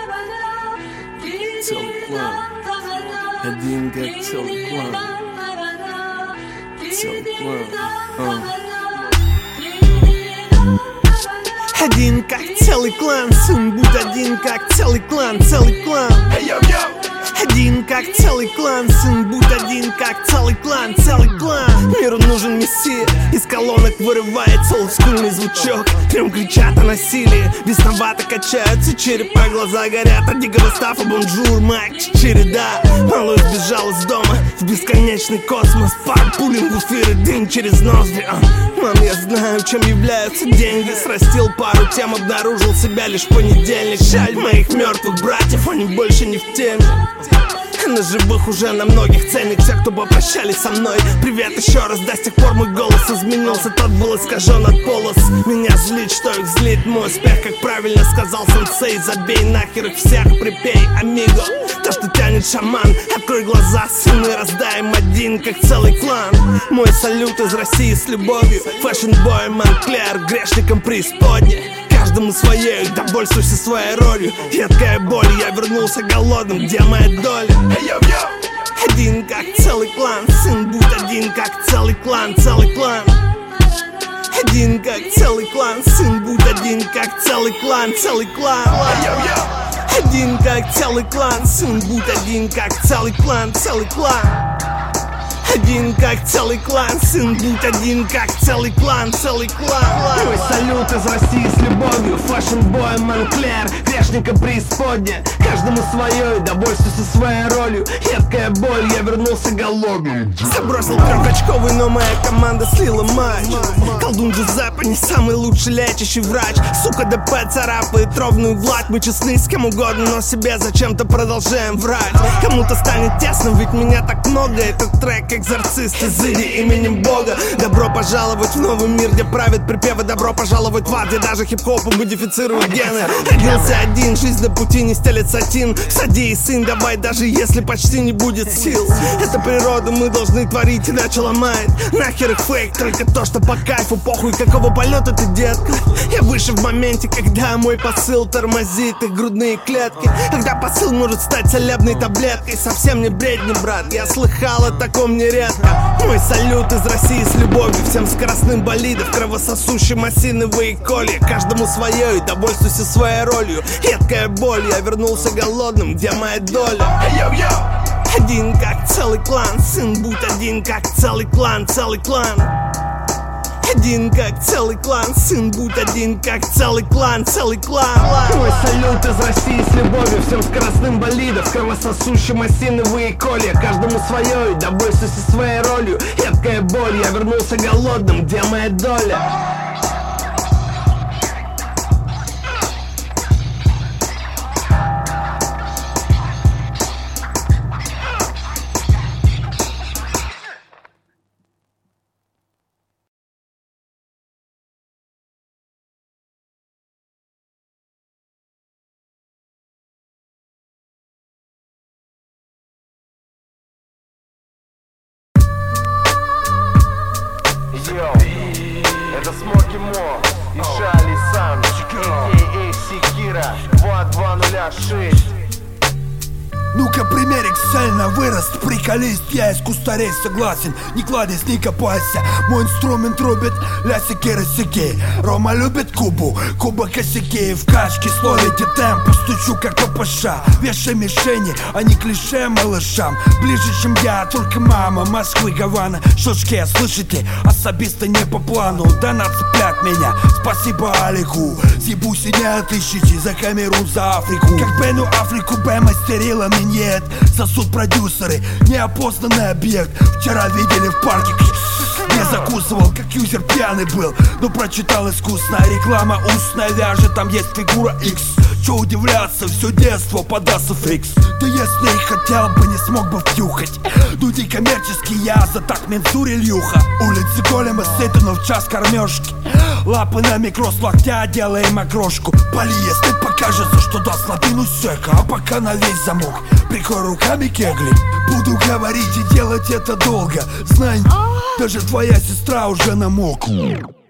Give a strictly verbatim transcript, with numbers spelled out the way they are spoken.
Целый клан, один как целый клан, целый клан, а. Один как целый клан, сын будь один как целый клан, целый клан. Один как целый клан, сын будь один как целый клан, целый клан. Миру нужен мессия, из колонок вырывается олдскульный звучок. Трем кричат о насилии, бесновато качаются черепа, глаза горят от дикого стафа. Бонжур, Майк, череда. Малой сбежал из дома в бесконечный космос. Пар пулин в эфир, дым через ноздри. а. Мам, я знаю, чем являются деньги. Срастил пару тем, обнаружил себя лишь в понедельник. Жаль моих мертвых братьев, они больше не в теме. На живых уже на многих ценник тех, кто попрощались со мной. Привет еще раз, до сих пор мой голос изменился. Тот был искажен от полос. Меня злит, что их злит мой успех. Как правильно сказал сенсей, забей нахер их всех, припей, амиго. То, что тянет шаман, открой глаза, сыны, раздаем один, как целый клан. Мой салют из России с любовью. Фэшн-бой Монклер, грешникам преисподней. Каждому своей, довольствуйся своей ролью. Едкая боль, я вернулся голодным, где моя доля? Один как целый клан, сын будь один как целый клан, целый клан. Один как целый клан, сын будь один как целый клан, целый клан. Один как целый клан, сын будь один как целый клан, целый клан. Один как целый клан, сын будь один как целый клан, целый клан. Мой салют из России с любовью. Фэшн-бой Монклер, грешника преисподня. Каждому свое, довольствуйся своей ролью. Едкая боль, я вернулся голодным. Забросил трехочковый, но моя команда слила матч. Колдун Джузеппе не самый лучший лечащий врач. Сука, ДП царапает ровную гладь. Мы честны с кем угодно, но себе зачем-то продолжаем врать. Кому-то станет тесно, ведь меня так много. Этот трек экзорцист из Иди именем Бога. Добро пожаловать в новый мир, где правят припевы. Добро пожаловать в ад, где даже хип-хопу модифицируют гены. Родился один, жизнь на пути не стелет сатин. Садись, сын, давай, даже если почти не будет сил. Это природа, мы должны творить, иначе ломает. Нахер их фейк, только то, что по кайфу. Похуй, какого полета ты, детка. Я выше в моменте, когда мой посыл тормозит их грудные клетки. Когда посыл может стать целебной таблеткой. Совсем не бредни, брат, я слыхал о таком нередко. Мой салют из России с любовью. Всем скоростным болидов, кровососущим осиновые колья. Каждому свое, и довольствуйся своей ролью. Едкая боль, я вернулся голодным, где моя доля? Один как целый клан, сын будь один как целый клан, целый клан. Один как целый клан, сын будь один как целый клан, целый клан. Мой салют из России с любовью. Всем скоростным болидов, кровососущим осиновые колья. Каждому свое, и довольствуйся своей ролью. Едкая боль, я вернулся голодным, где моя доля? Это Смоки Мо и Шали Сан, а ка а. Секира, два два ноль шесть. Ну-ка, примерик, цельно вырост, приколист. Я из кустарей согласен, не кладезь, не копайся. Мой инструмент рубит ля-секи-росики. Рома любит Кубу, Куба косяки. В качке словите темпу, стучу как ППШ. Вешай мишени, а не клише малышам. Ближе, чем я, только мама Москвы, Гавана, Шошке, слышите? Особисто не по плану, донат цеплять меня. Спасибо Алику, съебу не отыщите. За Камерун, за Африку. Как Бену Африку Б мастерила меня. Нет, сосуд продюсеры, неопознанный объект. Вчера видели в парке, не закусывал, как юзер пьяный был. Но прочитал искусно, реклама устная вяжет. Там есть фигура X. Че удивляться, все детство подаст фикс. Да если и хотел бы, не смог бы втюхать. Дудей коммерческий, я за так мензурил юха. Улицы голема сыты, но в час кормежки. Лапы на микро с локтя, делаем окрошку. Пали, если покажется, что даст слабину сека. А пока на весь замок прикрой руками кегли. Буду говорить и делать это долго. Знай, даже твоя сестра уже намокла.